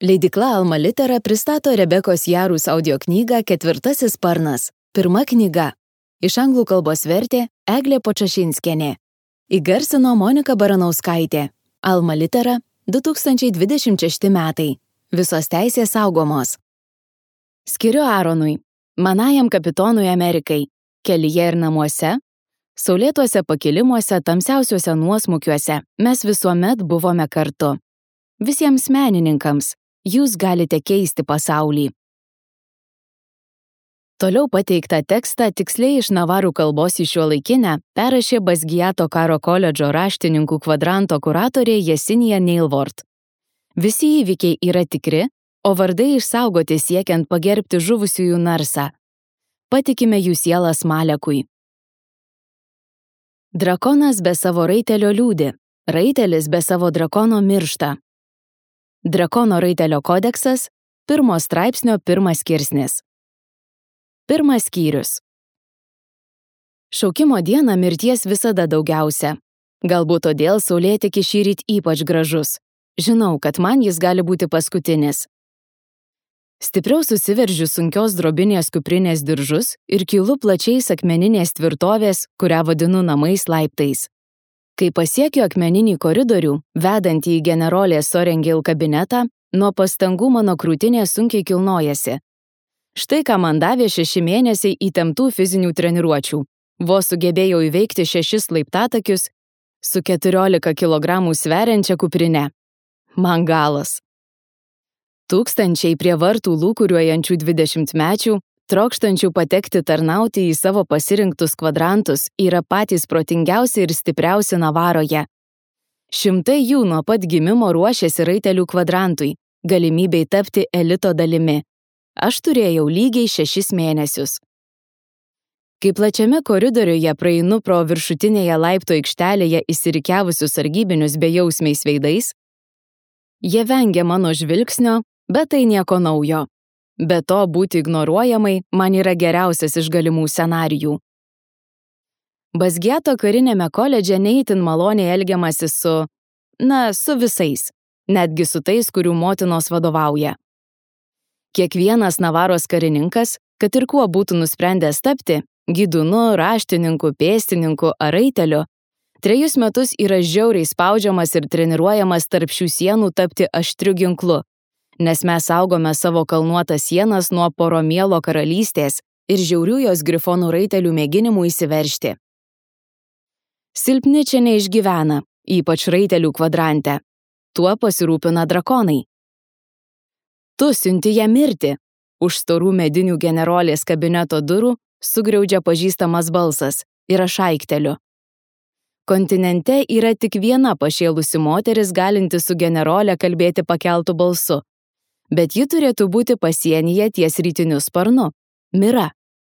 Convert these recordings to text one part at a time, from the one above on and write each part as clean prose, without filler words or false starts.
Leidykla Alma Litera pristato Rebekos Jarus audioknygą Ketvirtasis sparnas. Pirma knyga. Iš anglų kalbos vertė Eglė Počašinskienė. Įgarsino Monika Baranauskaitė. Alma Litera, 2026 metai. Visos teisės saugomos. Skiriu Aaronui, manajam kapitonui Amerikai, kelyje ir namuose, saulėtuose pakilimuose, tamsiausiuose nuosmukiuose mes visuomet buvome kartu. Visiems menininkams, jūs galite keisti pasaulį. Toliau pateiktą tekstą tiksliai iš navarų kalbos į šiuolaikinę perrašė Basgiato karo koledžo raštininkų kvadranto kuratorė Jesinija Neilvort. Visi įvykiai yra tikri, o vardai išsaugoti siekiant pagerbti žuvusiųjų narsą. Patikime jų sielas Malekui. Drakonas be savo raitelio liūdi, raitelis be savo drakono miršta. Drakono raitelio kodeksas, 1 straipsnio 1 skirsnis. 1 skyrius. Šaukimo dieną mirties visada daugiausia. Galbūt todėl saulėtekis šįryt ypač gražus. Žinau, kad man jis gali būti paskutinis. Stipriau susiveržiu sunkios drobinės kuprinės diržus ir kylu plačiais akmeninės tvirtovės, kurią vadinu namais laiptais. Kai pasiekiu akmeninį koridorių, vedantį į generolės Sorengil kabinetą, nuo pastangų mano krūtinė sunkiai kilnojasi. Štai ką man davė 6 mėnesiai įtemptų fizinių treniruočių. Vos sugebėjau įveikti 6 laiptatakius su 14 kg sveriančia kuprine. Man galas. Tūkstančiai prie vartų lūkuriuojančių 20-mečių, trokštančių patekti tarnauti į savo pasirinktus kvadrantus, yra patys protingiausi ir stipriausi Navaroje. Šimtai jų nuo pat gimimo ruošėsi raitelių kvadrantui, galimybei tapti elito dalimi. Aš turėjau lygiai 6 mėnesius. Kai plačiame koridoriuje praeinu pro viršutinėje laiptų aikštelėje įsirikiavusius sargybinius bejausmiais veidais, jie vengia mano žvilgsnio, bet tai nieko naujo. Be to, būti ignoruojamai man yra geriausias iš galimų scenarijų. Basgiato karinėme koledže neįtin maloniai elgiamasi su visais, netgi su tais, kurių motinos vadovauja. Kiekvienas Navaros karininkas, kad ir kuo būtų nusprendęs tapti, gydūnu, raštininku, pėstininku ar raiteliu, 3 metus yra žiauriai spaudžiamas ir treniruojamas tarp šių sienų tapti aštriu ginklu, nes mes saugome savo kalnuotas sienas nuo Poromielo karalystės ir žiaurių jos grifonų raitelių mėginimų įsiveržti. Silpni čia neišgyvena, ypač raitelių kvadrante. Tuo pasirūpina drakonai. Tu siunti ją mirti. Už storų medinių generolės kabineto durų sugriaudžia pažįstamas balsas ir aš aikteliu. Kontinente yra tik viena pašėlusi moteris, galinti su generolė kalbėti pakeltu balsu, bet ji turėtų būti pasienyje ties rytiniu sparnu – Mira.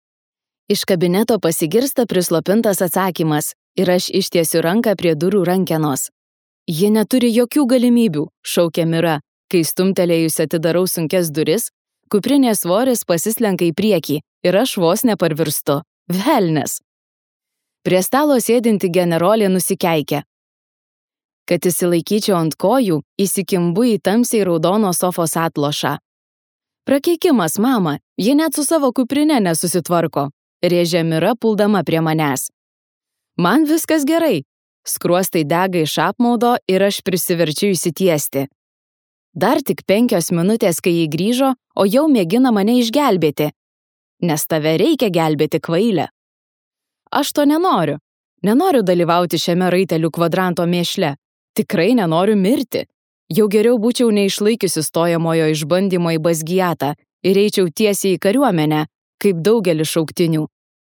Iš kabineto pasigirsta prislopintas atsakymas ir aš ištiesiu ranką prie durų rankenos. Ji neturi jokių galimybių, šaukia Mira, kai stumtelėjusi atidarau sunkias duris, kuprinės svoris pasislenka į priekį ir aš vos neparvirstu. Velnes! Prie stalo sėdinti generolė nusikeikia. Kad įsilaikyčiau ant kojų, įsikimbu į tamsiai raudono sofos atlošą. Prakeikimas, mama, ji net su savo kuprine nesusitvarko, rėžia Mira puldama prie manęs. Man viskas gerai. Skruostai dega iš apmaudo ir aš prisiverčiu įsitiesti. Dar tik 5 minutės, kai jį grįžo, o jau mėgina mane išgelbėti. Nes tave reikia gelbėti, kvailė. Aš to nenoriu. Nenoriu dalyvauti šiame raitelių kvadranto mėšle. Tikrai nenoriu mirti. Jau geriau būčiau neišlaikiusi stojamojo išbandymo į Basgiatą ir eičiau tiesiai į kariuomenę, kaip daugelis šauktinių.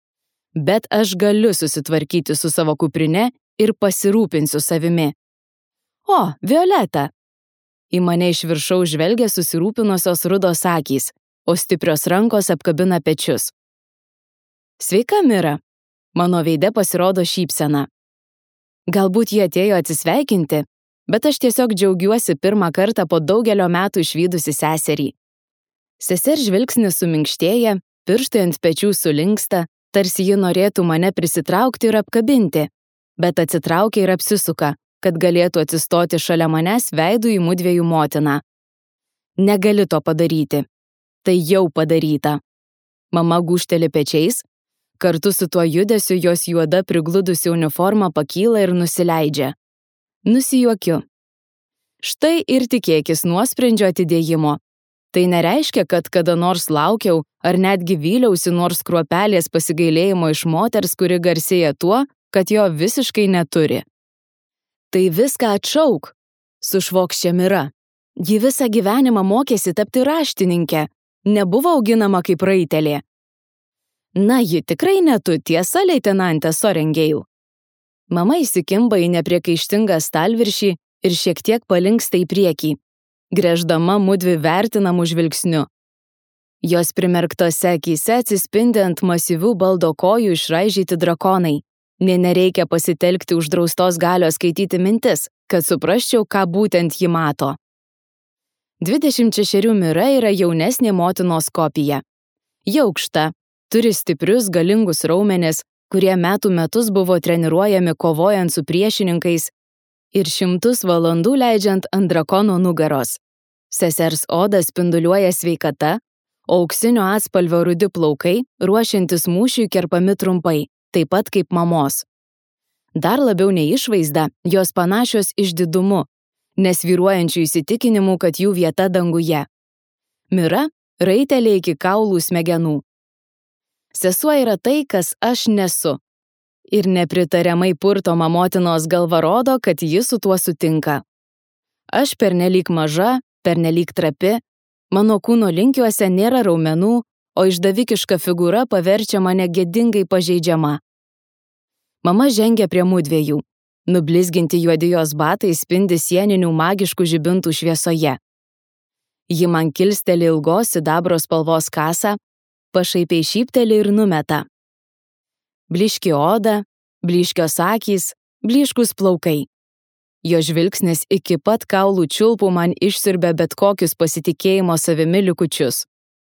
Bet aš galiu susitvarkyti su savo kuprine ir pasirūpinsiu savimi. O, Violeta! Į mane iš viršaus žvelgia susirūpinusios rudos akys, o stiprios rankos apkabina pečius. Sveika, Mira! Mano veide pasirodo šypsena. Galbūt jie atėjo atsisveikinti, bet aš tiesiog džiaugiuosi pirmą kartą po daugelio metų išvydusi seserį. Sesers žvilgsnis suminkštėja, pirštai ant pečių sulinksta, tarsi ji norėtų mane prisitraukti ir apkabinti, bet atsitraukia ir apsisuka, kad galėtų atsistoti šalia manęs veidu į mudviejų motiną. Negali to padaryti. Tai jau padaryta. Mama gūžteli pečiais. Kartu su tuo judesiu jos juoda prigludusi uniforma pakyla ir nusileidžia. Nusijuokiu. Štai ir tikėkis nuosprendžio atidėjimo. Tai nereiškia, kad kada nors laukiau ar netgi vyliausi nors kruopelės pasigailėjimo iš moters, kuri garsėja tuo, kad jo visiškai neturi. Tai viską atšauk, sušvokščia Mira. Ji visą gyvenimą mokėsi tapti raštininke, nebuvo auginama kaip raitelė. Na, ji tikrai ne tu, tiesa, leitenantė Sorrengail. Mama įsikimba į nepriekaištingą stalviršį ir šiek tiek palinksta į priekį, gręždama mudvi vertinamų žvilgsniu. Jos primerktose akyse atsispindi ant masyvių baldo kojų išraižyti drakonai. Nė nereikia pasitelkti uždraustos galios skaityti mintis, kad suprasčiau, ką būtent ji mato. 26 Mira yra jaunesnė motinos kopija. Ji aukšta, turi stiprius galingus raumenis, kurie metų metus buvo treniruojami kovojant su priešininkais ir 100 valandų leidžiant ant drakono nugaros. Sesers oda spinduliuoja sveikata, o auksinio atspalvio rudi plaukai, ruošiantis mūšiui, kerpami trumpai, taip pat kaip mamos. Dar labiau nei išvaizda, jos panašios išdidumu, nesvyruojančių įsitikinimų, kad jų vieta danguje. Mira – raitelė iki kaulų smegenų. Sesuo yra tai, kas aš nesu. Ir nepritariamai purtoma motinos galva rodo, kad ji su tuo sutinka. Aš pernelyg maža, pernelyg trapi, mano kūno linkiuose nėra raumenų, o išdavikiška figūra paverčia mane gėdingai pažeidžiama. Mama žengia prie mudviejų. Nublizginti juodi jos batai spindi sieninių magiškų žibintų šviesoje. Ji man kilsteli ilgos sidabro spalvos kasą, pašaipiai šypteli ir numeta. Blyški oda, blyškios akys, blyškus plaukai. Jo žvilgsnis iki pat kaulų čiulpų man išsiurbia bet kokius pasitikėjimo savimi likučius.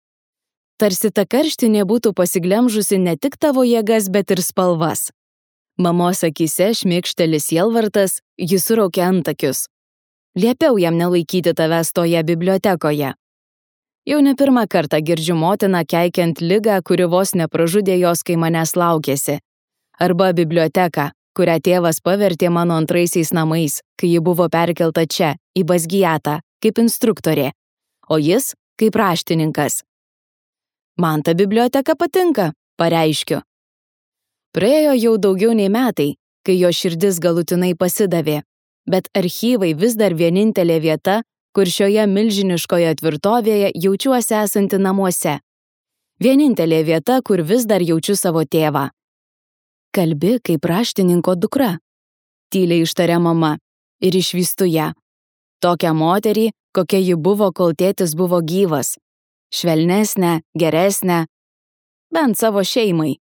Tarsi ta karštinė būtų pasiglemžusi ne tik tavo jėgas, bet ir spalvas. Mamos akyse šmėkšteli sielvartas, ji suraukia antakius. Liepiau jam nelaikyti tavęs toje bibliotekoje. Jau ne pirmą kartą girdžiu motiną keikiant ligą, kuri vos nepražudė jos, kai manęs laukėsi. Arba biblioteką, kurią tėvas pavertė mano antraisiais namais, kai ji buvo perkelta čia, į Basgiatą, kaip instruktorė, o jis kaip raštininkas. Man ta biblioteka patinka, pareiškiu. Praėjo jau daugiau nei metai, kai jo širdis galutinai pasidavė, bet archyvai vis dar vienintelė vieta, kur šioje milžiniškoje tvirtovėje jaučiuosi esanti namuose. Vienintelė vieta, kur vis dar jaučiu savo tėvą. Kalbi kaip raštininko dukra, tyliai ištarė mama, ir išvystu ją. Tokią moterį, kokia ji buvo, kol tėtis buvo gyvas. Švelnesnė, geresnė, bent savo šeimai.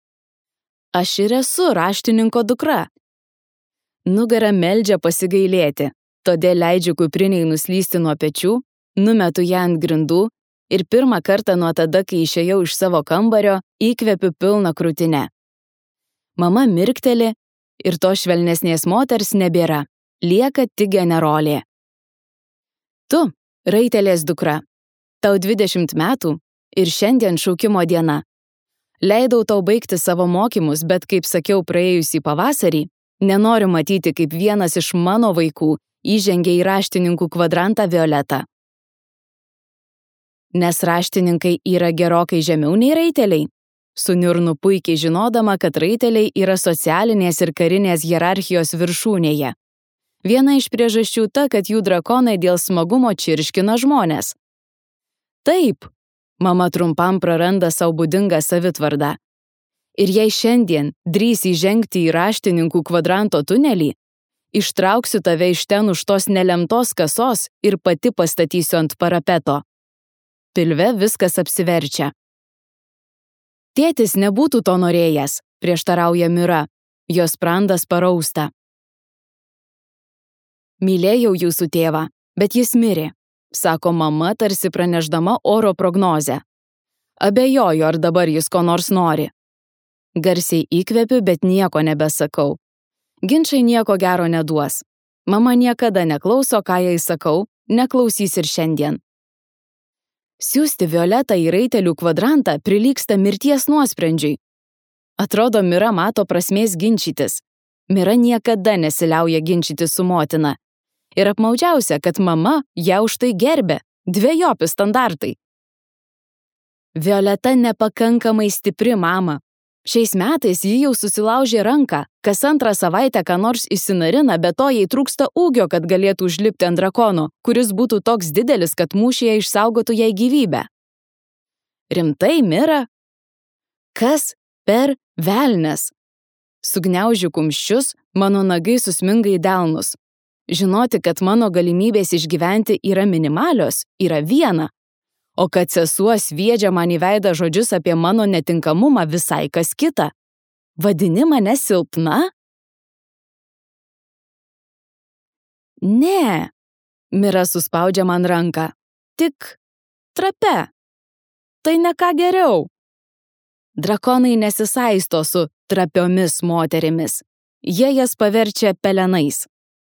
Aš ir esu raštininko dukra. Nugara meldžia pasigailėti, todėl leidžiu kupriniai nuslysti nuo pečių, numetu ją ant grindų ir pirmą kartą nuo tada, kai išėjau iš savo kambario, įkvepiu pilną krūtinę. Mama mirkteli ir to švelnesnės moters nebėra, lieka tik generolė. Tu, raitelės dukra, tau 20 metų ir šiandien šaukimo diena. Leidau tau baigti savo mokymus, bet, kaip sakiau praėjusį pavasarį, nenoriu matyti, kaip vienas iš mano vaikų įžengė į raštininkų kvadrantą Violetą. Nes raštininkai yra gerokai žemiau nei raiteliai. Suniurnu puikiai žinodama, kad raiteliai yra socialinės ir karinės hierarchijos viršūnėje. Viena iš priežasčių ta, kad jų drakonai dėl smagumo čirškina žmones. Taip, mama trumpam praranda savo būdingą savitvardą. Ir jei šiandien drįsi įžengti į raštininkų kvadranto tunelį, ištrauksiu tave iš ten už tos nelemtos kasos ir pati pastatysiu ant parapeto. Pilve viskas apsiverčia. Tėtis nebūtų to norėjęs, prieštarauja Mira, jos sprandas parausta. Mylėjau jūsų tėvą, bet jis mirė, sako mama, tarsi pranešdama oro prognozę. Abejoju, ar dabar jis ko nors nori. Garsiai įkvepiu, bet nieko nebesakau. Ginčai nieko gero neduos. Mama niekada neklauso, ką jai sakau, neklausys ir šiandien. Siųsti Violetą į raitelių kvadrantą prilygsta mirties nuosprendžiui. Atrodo, Mira mato prasmės ginčytis. Mira niekada nesiliauja ginčytis su motina. Ir apmaudžiausia, kad mama ją už tai gerbė. Dvejopi standartai. Violeta nepakankamai stipri mama. Šiais metais ji jau susilaužė ranką, kas antrą savaitę ką nors įsinarina, bet to jai trūksta ūgio, kad galėtų užlipti ant drakono, kuris būtų toks didelis, kad mūšyje išsaugotų jai gyvybę. Rimtai, Mira? Kas per velnes? Sugniaužiu kumščius, mano nagai susminga į delnus. Žinoti, kad mano galimybės išgyventi yra minimalios, yra viena. O kad sesuo sviedžia man į veidą žodžius apie mano netinkamumą visai kas kita. Vadini mane silpna? Ne. Mira suspaudžia man ranką. Tik trape. Tai ne ką geriau. Drakonai nesisaisto su trapiomis moterimis. Jie jas paverčia pelenais.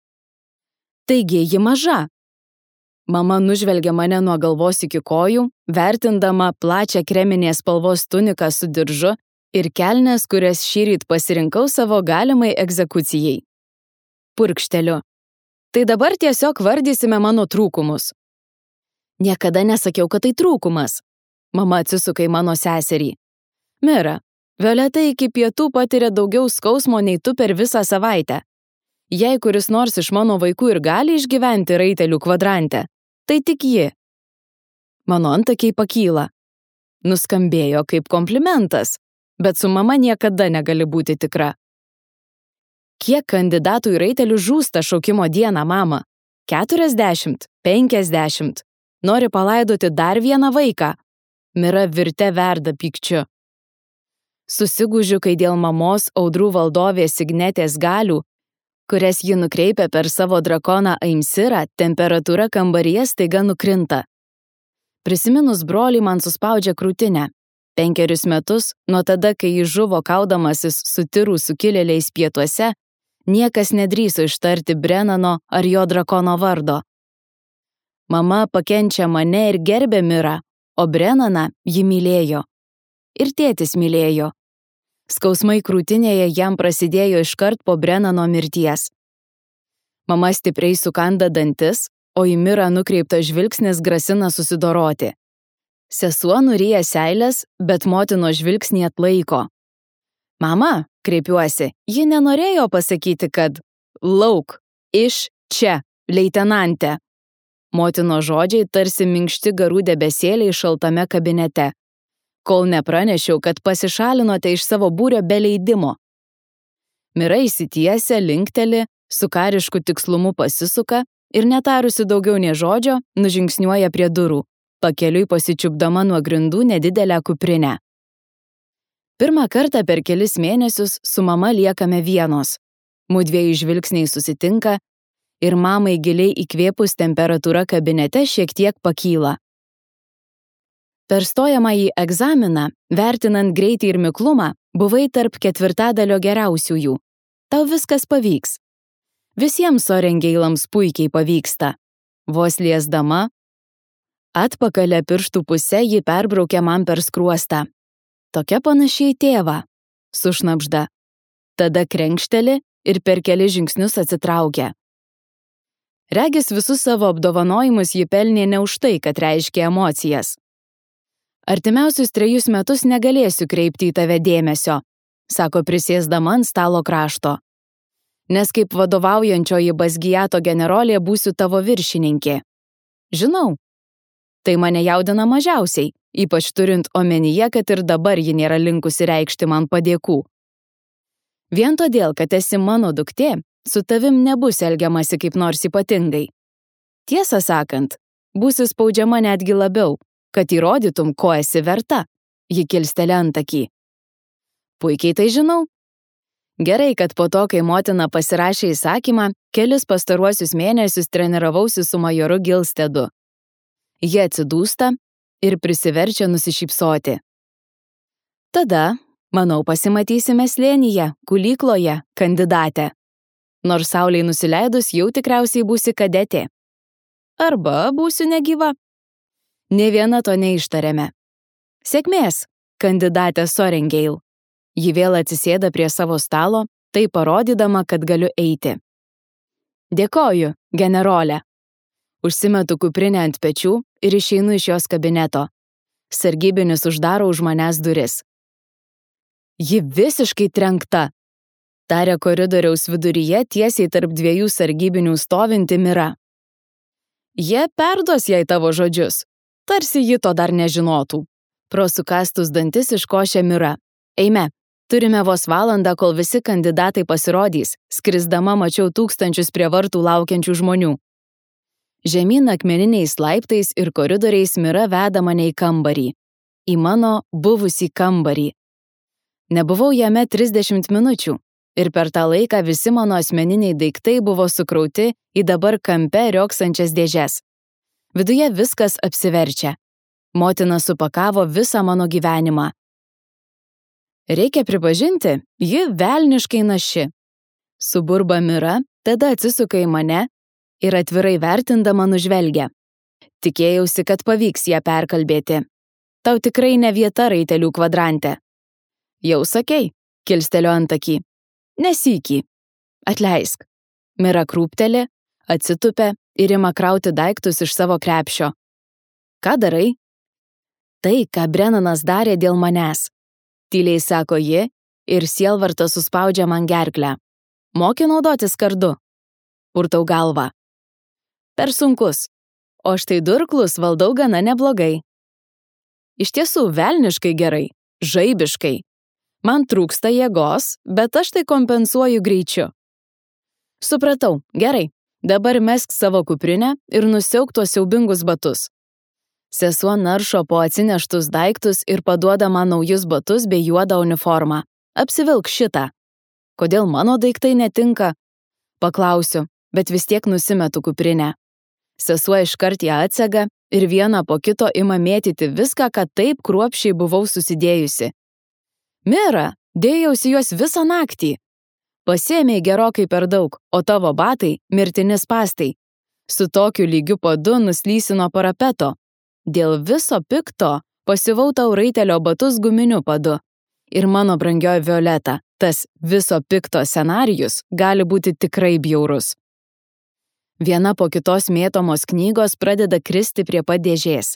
Taigi ji maža. Mama nužvelgia mane nuo galvos iki kojų, vertindama plačią kreminės spalvos tuniką su diržu ir kelnes, kurias šįryt pasirinkau savo galimai egzekucijai. Purkšteliu. Tai dabar tiesiog vardysime mano trūkumus. Niekada nesakiau, kad tai trūkumas. Mama atsisuka į mano seserį. Mira, Violeta iki pietų patiria daugiau skausmo nei tu per visą savaitę. Jei kuris nors iš mano vaikų ir gali išgyventi raitelių kvadrante, tai tik ji. Mano antakiai pakyla. Nuskambėjo kaip komplimentas, bet su mama niekada negali būti tikra. Kiek kandidatų į raitelių žūsta šaukimo dieną, mama? 40, 50. Nori palaidoti dar vieną vaiką? Mira virte verda pykčiu. Susigūžiu, kai dėl mamos audrų valdovės Ignetės galių, kurias ji nukreipia per savo drakoną Aimsirą, temperatūra kambaryje staiga nukrinta. Prisiminus brolį man suspaudžia krūtinę. 5 metus, nuo tada, kai jis žuvo kaudamasis su tirų sukilėliais pietuose, niekas nedrįso ištarti Brennano ar jo drakono vardo. Mama pakenčia mane ir gerbė Mirą, o Brennaną ji mylėjo. Ir tėtis mylėjo. Skausmai krūtinėje jam prasidėjo iškart po Brennano mirties. Mama stipriai sukanda dantis, o į Mirą nukreiptas žvilgsnis grasina susidoroti. Sesuo nuryja seilės, bet motino žvilgsnį atlaiko. Mama, kreipiuosi, ji nenorėjo pasakyti, kad lauk, iš čia, leitenante. Motino žodžiai tarsi minkšti garų debesėliai šaltame kabinete. Kol nepranešiau, kad pasišalinote iš savo būrio be leidimo. Mira įsitiesia, linkteli, su karišku tikslumu pasisuka ir netarusi daugiau nė žodžio, nužingsniuoja prie durų, pakeliui pasičiupdama nuo grindų nedidelę kuprinę. Pirmą kartą per kelis mėnesius su mama liekame vienos. Mudviejų žvilgsniai susitinka ir mamai giliai įkvėpus temperatūra kabinete šiek tiek pakyla. Per stojamąjį egzaminą, vertinant greitį ir miklumą, buvai tarp 4/4 geriausiųjų. Tau viskas pavyks. Visiems orengeilams puikiai pavyksta. Vos liesdama, atpakalę pirštų pusę ji perbraukė man per skruostą. Tokia panašiai tėvą, sušnabžda. Tada krenkšteli ir per keli žingsnius atsitraukia. Regis visus savo apdovanojimus ji pelnė ne už tai, kad reiškė emocijas. Artimiausius 3 metus negalėsiu kreipti į tave dėmesio, sako prisėsdama ant stalo krašto. Nes kaip vadovaujančioji Basgiato generolė būsiu tavo viršininkė. Žinau. Tai mane jaudina mažiausiai, ypač turint omenyje, kad ir dabar ji nėra linkusi reikšti man padėkų. Vien todėl, kad esi mano duktė, su tavim nebus elgiamasi kaip nors ypatingai. Tiesą sakant, būsi spaudžiama netgi labiau, kad įrodytum, ko esi verta, ji kilsteli antakį. Puikiai tai žinau. Gerai, kad po to, kai motina pasirašė įsakymą, kelis pastaruosius mėnesius treniravausi su majoru Gilstedu. Jie atsidūsta ir prisiverčia nusišypsoti. Tada, manau, pasimatysime slėnyje, gulykloje, kandidate. Nors saulei nusileidus jau tikriausiai būsi kadetė. Arba būsiu negyva. Nė viena to neištarėme. Sėkmės, kandidatė Sorrengail. Ji vėl atsisėda prie savo stalo, tai parodydama, kad galiu eiti. Dėkoju, generolė. Užsimetu kuprinę ant pečių ir išeinu iš jos kabineto. Sargybinis uždaro už manęs duris. Ji visiškai trenkta, tarė koridoriaus viduryje tiesiai tarp dviejų sargybinių stovinti Mira. Jie perduos jai tavo žodžius, tarsi ji to dar nežinotų. Pro sukastus dantis iškošė Mira. Eime, turime vos valandą, kol visi kandidatai pasirodys. Skrisdama mačiau tūkstančius prie vartų laukiančių žmonių. Žemyn akmeniniais laiptais ir koridoriais Mira veda mane į kambarį. Į mano buvusį kambarį. Nebuvau jame 30 minučių ir per tą laiką visi mano asmeniniai daiktai buvo sukrauti į dabar kampe rioksančias dėžes. Viduje viskas apsiverčia. Motina supakavo visą mano gyvenimą. Reikia pripažinti, ji velniškai naši. Suburba Mira, tada atsisuka į mane ir atvirai vertindama nužvelgia. Tikėjausi, kad pavyks ją perkalbėti. Tau tikrai ne vieta raitelių kvadrante. Jau sakei, kilstelio antakį. Nesykį. Atleisk. Mira krūpteli, atsitupia ir ima krauti daiktus iš savo krepšio. Ką darai? Tai, ką Brennanas darė dėl manęs. Tyliai sako ji ir sielvartas suspaudžia man gerklę. Moki naudotis kardu. Purtau galvą. Per sunkus. O štai durklus valdau gana neblogai. Iš tiesų velniškai gerai. Žaibiškai. Man trūksta jėgos, bet aš tai kompensuoju greičiu. Supratau, gerai. Dabar mesk savo kuprinę ir nusiauk tuos siaubingus batus. Sesuo naršo po atsineštus daiktus ir paduoda man naujus batus bei juodą uniformą. Apsivilk šitą. Kodėl mano daiktai netinka? Paklausiu, bet vis tiek nusimetu kuprinę. Sesuo iškart ją atsega ir vieną po kito ima mėtyti viską, ką taip kruopščiai buvau susidėjusi. Mira, dėjausi juos visą naktį. Pasėmei gerokai per daug, o tavo batai – mirtini spąstai. Su tokiu lygiu padu nuslysi nuo parapeto. Dėl viso pikto pasivau tau raitelio batus guminiu padu. Ir mano brangioji Violeta, tas viso pikto scenarijus gali būti tikrai bjaurus. Viena po kitos mėtomos knygos pradeda kristi prie pat dėžės.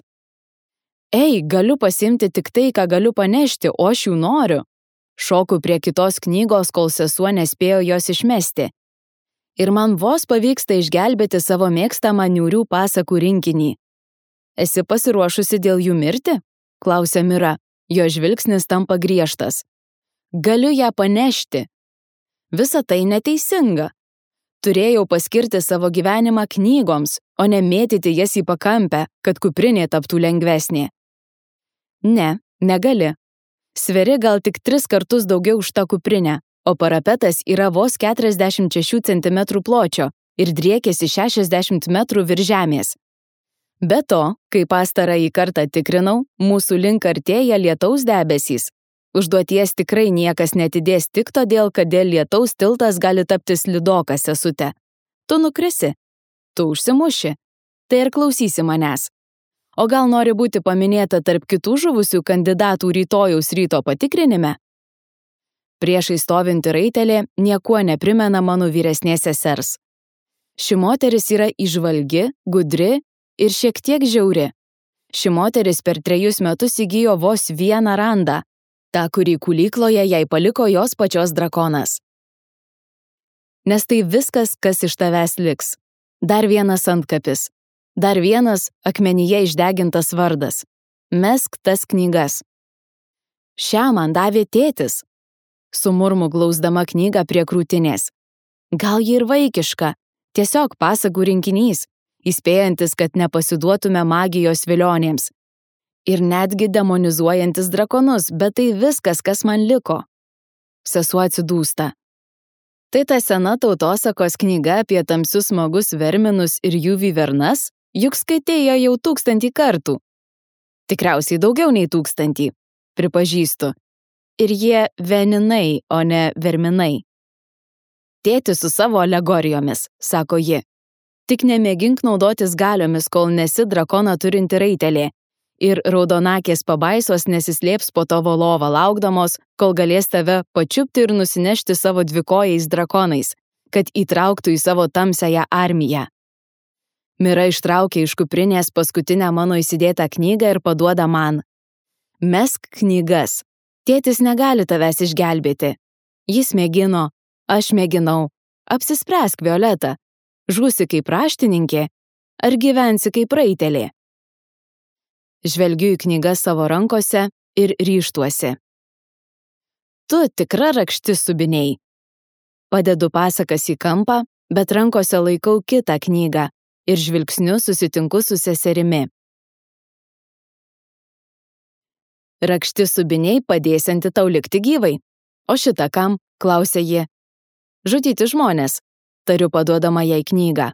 Ei, galiu pasiimti tik tai, ką galiu panešti, o aš jų noriu. Šoku prie kitos knygos, kol sesuo nespėjo jos išmesti. Ir man vos pavyksta išgelbėti savo mėgstamą niūrių pasakų rinkinį. Esi pasiruošusi dėl jų mirti? Klausia Mira. Jo žvilgsnis tampa griežtas. Galiu ją panešti. Visa tai neteisinga. Turėjau paskirti savo gyvenimą knygoms, o ne mėtyti jas į pakampę, kad kuprinė taptų lengvesnė. Ne, negali. Sveri gal tik 3 kartus daugiau už tą kuprinę, o parapetas yra vos 46 cm pločio ir driekiasi 60 metrų virš žemės. Be to, kai pastarąjį kartą tikrinau, mūsų link artėja lietaus debesys. Užduoties tikrai niekas netidės tik todėl, kad dėl lietaus tiltas gali tapti slidokas, sesute. Tu nukrisi. Tu užsimuši. Tai ir klausysi manęs. O gal nori būti paminėta tarp kitų žuvusių kandidatų rytojaus ryto patikrinime? Priešai stovinti raitelė niekuo neprimena mano vyresnės sesers. Ši moteris yra įžvalgi, gudri ir šiek tiek žiauri. Ši moteris per 3 metus įgijo vos vieną randą, tą, kurį kulykloje jai paliko jos pačios drakonas. Nes tai viskas, kas iš tavęs liks. Dar vienas antkapis. Dar vienas akmenyje išdegintas vardas. Mesk tas knygas. Šią man davė tėtis. Sumurmu glausdama knygą prie krūtinės. Gal ji ir vaikiška, tiesiog pasakų rinkinys, įspėjantis, kad nepasiduotume magijos vilionėms. Ir netgi demonizuojantis drakonus, bet tai viskas, kas man liko. Sesuo atsidūsta. Tai ta sena tautosakos knyga apie tamsius smagus verminus ir jų vyvernas, juk skaitėjo jau 1000 kartų. Tikriausiai daugiau nei 1000, pripažįstu. Ir jie veninai, o ne verminai. Tėtis su savo alegorijomis, sako ji. Tik nemėgink naudotis galiomis, kol nesi drakoną turinti raitelė, Ir raudonakės pabaisos nesislėps po tavo lovą laukdamos, kol galės tave pačiupti ir nusinešti savo dvikojais drakonais, kad įtrauktų į savo tamsiąją armiją. Mira ištraukė iš kuprinės paskutinę mano įsidėtą knygą ir paduoda man. Mesk knygas. Tėtis negali tavęs išgelbėti. Jis mėgino, aš mėginau. Apsispręsk, Violeta. Žūsi kaip raštininkė, ar gyvensi kaip raitelė? Žvelgiu į knygas savo rankose ir ryžtuosi. Tu tikra rakštis subiniai. Padedu pasakas į kampą, bet rankose laikau kitą knygą ir žvilgsniu susitinku su seserimi. Rakštis subiniai padėsianti tau likti gyvai. O šitą kam? Klausia ji. Žudyti žmonės, tariu paduodama jai knygą.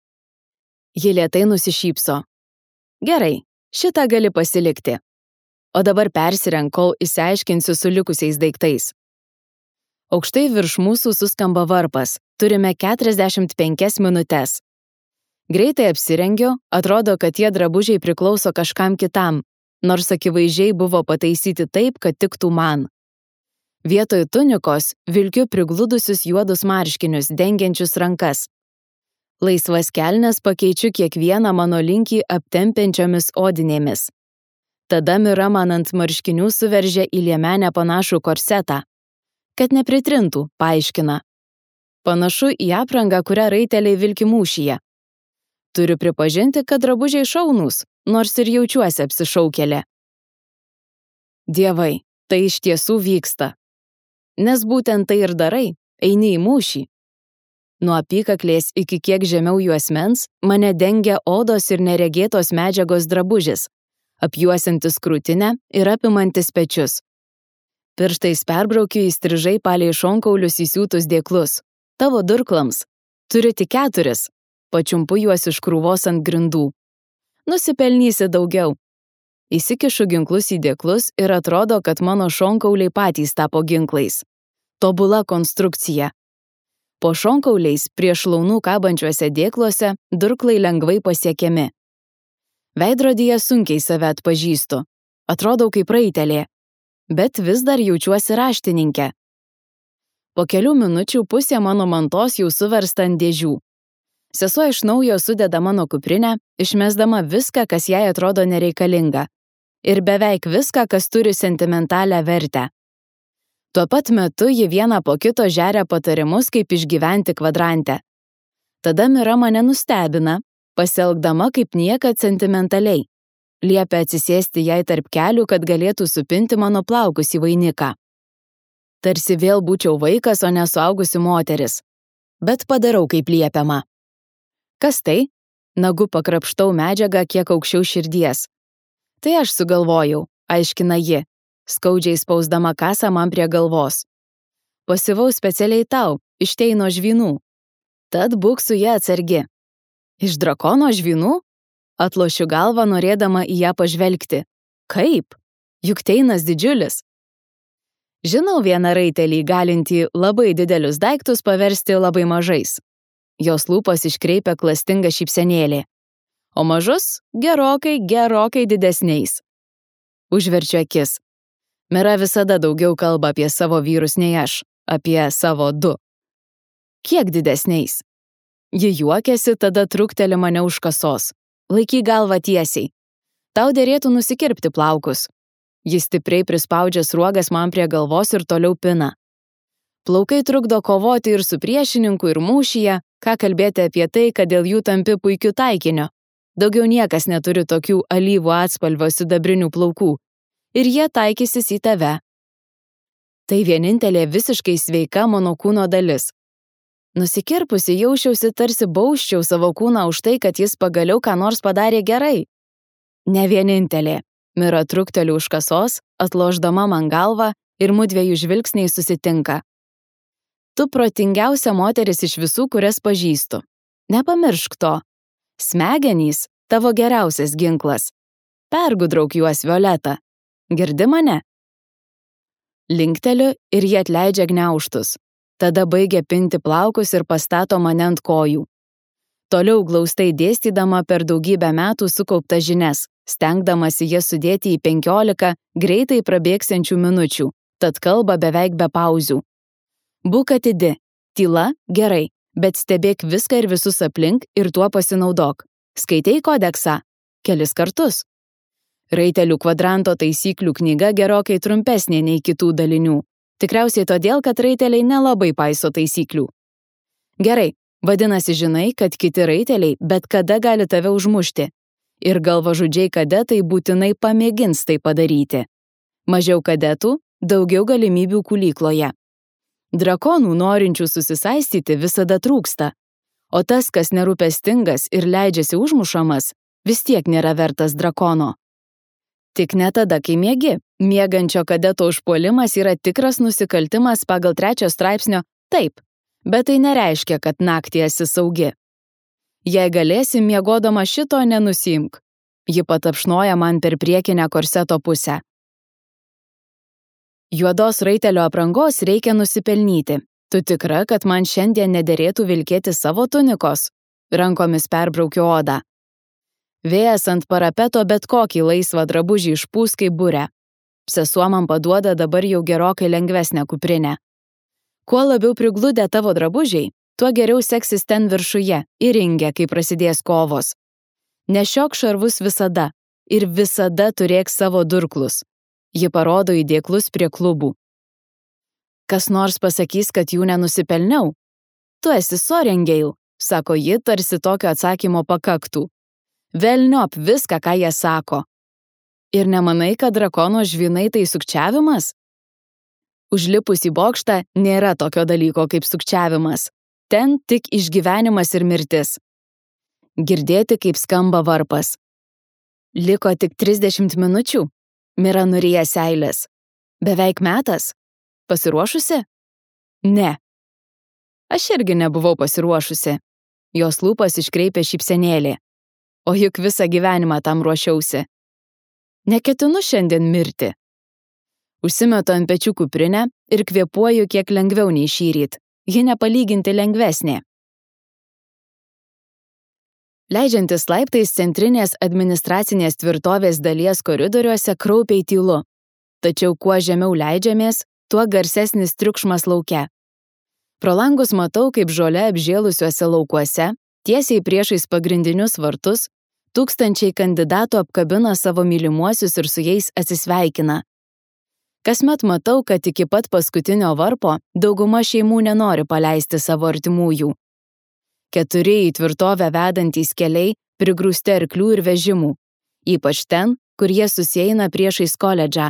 Ji lėtai nusišypso. Gerai, šitą gali pasilikti. O dabar persirenk, kol išsiaiškinsiu su likusiais daiktais. Aukštai virš mūsų suskamba varpas. Turime 45 minutes. Greitai apsirengiu, atrodo, kad tie drabužiai priklauso kažkam kitam, nors akivaizdžiai buvo pataisyti taip, kad tiktų man. Vietoj tunikos vilkiu prigludusius juodus marškinius, dengiančius rankas. Laisvas kelnes pakeičiu kiekvieną mano linkį aptempiančiomis odinėmis. Tada Mira man ant marškinių suveržė į liemenę panašų korsetą. Kad nepritrintų, paaiškina. Panašu į aprangą, kurią raiteliai vilki mūšyje. Turiu pripažinti, kad drabužiai šaunūs, nors ir jaučiuosi apsišaukėlė. Dievai, tai iš tiesų vyksta. Nes būtent tai ir darai, eini į mūšį. Nuo apykaklės iki kiek žemiau juosmens mane dengia odos ir neregėtos medžiagos drabužis, apjuosintis krūtinę ir apimantis pečius. Pirštais perbraukiu įstrižai palei šonkaulius įsiūtus dėklus. Tavo durklams. Turiu tik 4. Pačiumpu juos iš krūvos ant grindų. Nusipelnysi daugiau. Įsikišu ginklus į dėklus ir atrodo, kad mano šonkauliai patys tapo ginklais. Tobula konstrukcija. Po šonkauliais prie šlaunų kabančiuose dėkluose durklai lengvai pasiekiami. Veidrodyje sunkiai save atpažįstu. Atrodau kaip raitelė, bet vis dar jaučiuosi raštininkė. Po kelių minučių pusė mano mantos jau suversta ant dėžių. Sesuo iš naujo sudeda mano kuprinę, išmesdama viską, kas jai atrodo nereikalinga. Ir beveik viską, kas turi sentimentalią vertę. Tuo pat metu ji vieną po kito žeria patarimus, kaip išgyventi kvadrante. Tada Mira mane nustebina, pasielgdama kaip niekad sentimentaliai. Liepia atsisėsti jai tarp kelių, kad galėtų supinti mano plaukus į vainiką. Tarsi vėl būčiau vaikas, o ne suaugusi moteris. Bet padarau kaip liepiama. Kas tai? Nagu pakrapštau medžiagą kiek aukščiau širdies. Tai aš sugalvojau, aiškina ji, skaudžiai spausdama kasą man prie galvos. Pasivau specialiai tau, iš Teino žvynų. Tad būk su ja atsargi. Iš drakono žvynų? Atlošiu galvą, norėdama į ją pažvelgti. Kaip? Juk Teinas didžiulis. Žinau vieną raitelį galintį labai didelius daiktus paversti labai mažais. Jos lūpos iškreipia klastingą šypsenėlį. O mažus gerokai didesniais. Užverčiu akis. Mira visada daugiau kalba apie savo vyrus nei aš, apie savo 2. Kiek didesniais? Ji juokiasi, tada trukteli mane už kasos. Laikyk galvą tiesiai. Tau derėtų nusikirpti plaukus. Jis stipriai prispaudžia sruogas man prie galvos ir toliau pina. Plaukai trukdo kovoti ir su priešininku, ir mūšyje, ką kalbėti apie tai, kad dėl jų tampi puikiu taikiniu. Daugiau niekas neturi tokių alyvų atspalvio sidabrinių plaukų. Ir jie taikysis į tave. Tai vienintelė visiškai sveika mano kūno dalis. Nusikirpusi jaučiausi tarsi bausčiau savo kūną už tai, kad jis pagaliau ką nors padarė gerai. Ne vienintelė. Mira trukteli už kasos, atlošdama man galvą ir mudviejų žvilgsniai susitinka. Tu protingiausia moteris iš visų, kurias pažįstu. Nepamiršk to. Smegenys tavo geriausias ginklas. Pergudrauk juos, Violeta. Girdi mane? Linkteliu ir jie atleidžia gniaužtus. Tada baigia pinti plaukus ir pastato mane ant kojų. Toliau glaustai dėstydama per daugybę metų sukauptas žinias, stengdamasi jas sudėti į 15 greitai prabėgsiančių minučių, tad kalba beveik be pauzių. Būk atidi, tyla gerai, bet stebėk viską ir visus aplink ir tuo pasinaudok. Skaitei kodeksą? Kelis kartus. Raitelių kvadranto taisyklių knyga gerokai trumpesnė nei kitų dalinių. Tikriausiai todėl, kad raiteliai nelabai paiso taisyklių. Gerai, vadinasi žinai, kad kiti raiteliai bet kada gali tave užmušti. Ir galvažudžiai kadetai būtinai pamėgins tai padaryti. Mažiau kadetų, daugiau galimybių kūlykloje. Drakonų norinčių susisaistyti visada trūksta. O tas, kas nerūpestingas ir leidžiasi užmušamas, vis tiek nėra vertas drakono. Tik ne tada, kai miegi. Miegančio kadeto užpuolimas yra tikras nusikaltimas pagal 3 straipsnio taip, bet tai nereiškia, kad naktį esi saugi. Jei galėsi, miegodama šito nenusimk. Ji patapšnoja man per priekinę korseto pusę. Juodos raitelio aprangos reikia nusipelnyti. Tu tikra, kad man šiandien nederėtų vilkėti savo tunikos? Rankomis perbraukiu odą. Vėjas ant parapeto bet kokį laisvą drabužį išpūs kaip burę. Sesuo man paduoda dabar jau gerokai lengvesnę kuprinę. Kuo labiau prigludę tavo drabužiai, tuo geriau seksis ten viršuje ir ringe, kai prasidės kovos. Nešiok šarvus visada ir visada turėk savo durklus. Ji parodo į dėklus prie klubų. Kas nors pasakys, kad jų nenusipelniau? Tu esi Sorrengail, sako ji, tarsi tokio atsakymo pakaktų. Velniop viską, ką jie sako. Ir nemanai, kad drakono žvynai tai sukčiavimas? Užlipus į bokštą nėra tokio dalyko kaip sukčiavimas. Ten tik išgyvenimas ir mirtis. Girdėti, kaip skamba varpas. Liko tik 30 minučių. Mira nuryja seilės. Beveik metas. Pasiruošusi? Ne. Aš irgi nebuvau pasiruošusi. Jos lūpas iškreipė šypsenėlį. O juk visą gyvenimą tam ruošiausi. Neketinu šiandien mirti. Užsimetu ant pečių kuprinę ir kvėpuoju kiek lengviau nei šįryt. Ji nepalyginti lengvesnė. Leidžiantis laiptais centrinės administracinės tvirtovės dalies koridoriuose kraupiai tylu. Tačiau kuo žemiau leidžiamės, tuo garsesnis triukšmas lauke. Pro langus matau, kaip žole apžėlusiuose laukuose, tiesiai priešais pagrindinius vartus, tūkstančiai kandidatų apkabina savo mylimuosius ir su jais atsisveikina. Kasmet matau, kad iki pat paskutinio varpo dauguma šeimų nenori paleisti savo artimųjų. 4 į tvirtovę vedantys keliai prigrūsti arklių ir vežimų, ypač ten, kur jie susieina priešais koledžą.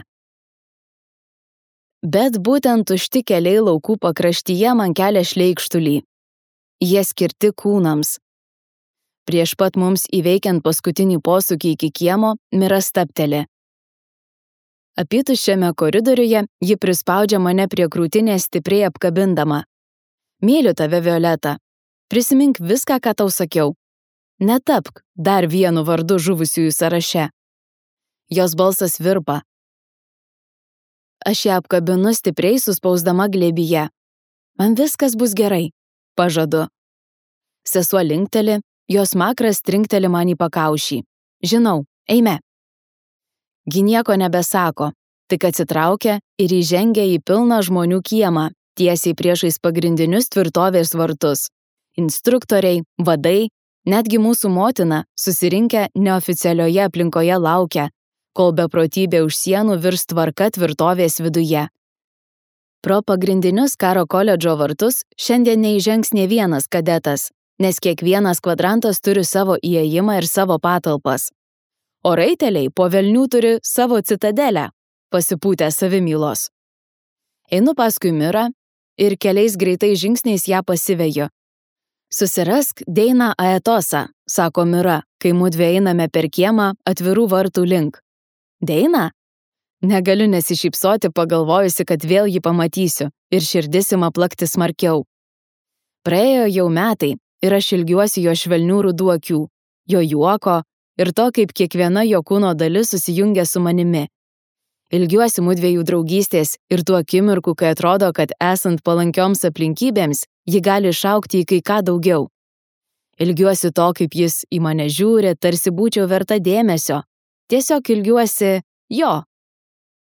Bet būtent tušti keliai laukų pakraštyje man kelia šleikštulį. Jie skirti kūnams. Prieš pat mums įveikiant paskutinį posūkį iki kiemo, Mira stabteli. Apytuščiame koridoriuje ji prispaudžia mane prie krūtinės stipriai apkabindama. Myliu tave, Violeta. Prisimink viską, ką tau sakiau. Netapk dar vienu vardu žuvusiųjų sąraše. Jos balsas virpa. Aš ją apkabinu stipriai suspausdama glėbyje. Man viskas bus gerai, pažadu. Sesuo linkteli, jos makras trinkteli man į pakaušį. Žinau, eime. Ji nieko nebesako, tik atsitraukia ir įžengia į pilną žmonių kiemą, tiesiai priešais pagrindinius tvirtovės vartus. Instruktoriai, vadai, netgi mūsų motina susirinkę neoficialioje aplinkoje laukia, kol beprotybė už sienų virs tvarka tvirtovės viduje. Pro pagrindinius karo koledžo vartus šiandien neįžengs nė vienas kadetas, nes kiekvienas kvadrantas turi savo įėjimą ir savo patalpas. O raiteliai po velnių turi savo citadelę, pasipūtę savimylos. Einu paskui Mirą ir keliais greitais žingsniais ją pasiveju. Susirask Deiną Aetosą, sako Mira, kai mudvi einame per kiemą atvirų vartų link. Deina? Negaliu nesišypsoti pagalvojusi, kad vėl jį pamatysiu ir širdis ima plakti smarkiau. Praėjo jau metai ir aš ilgiuosi jo švelnių rudų akių, jo juoko ir to, kaip kiekviena jo kūno dalis susijungia su manimi. Ilgiuosi mudviejų draugystės ir tų akimirkų, kai atrodo, kad esant palankioms aplinkybėms, ji gali išaugti į kai ką daugiau. Ilgiuosi to, kaip jis į mane žiūri, tarsi būčiau verta dėmesio. Tiesiog ilgiuosi jo,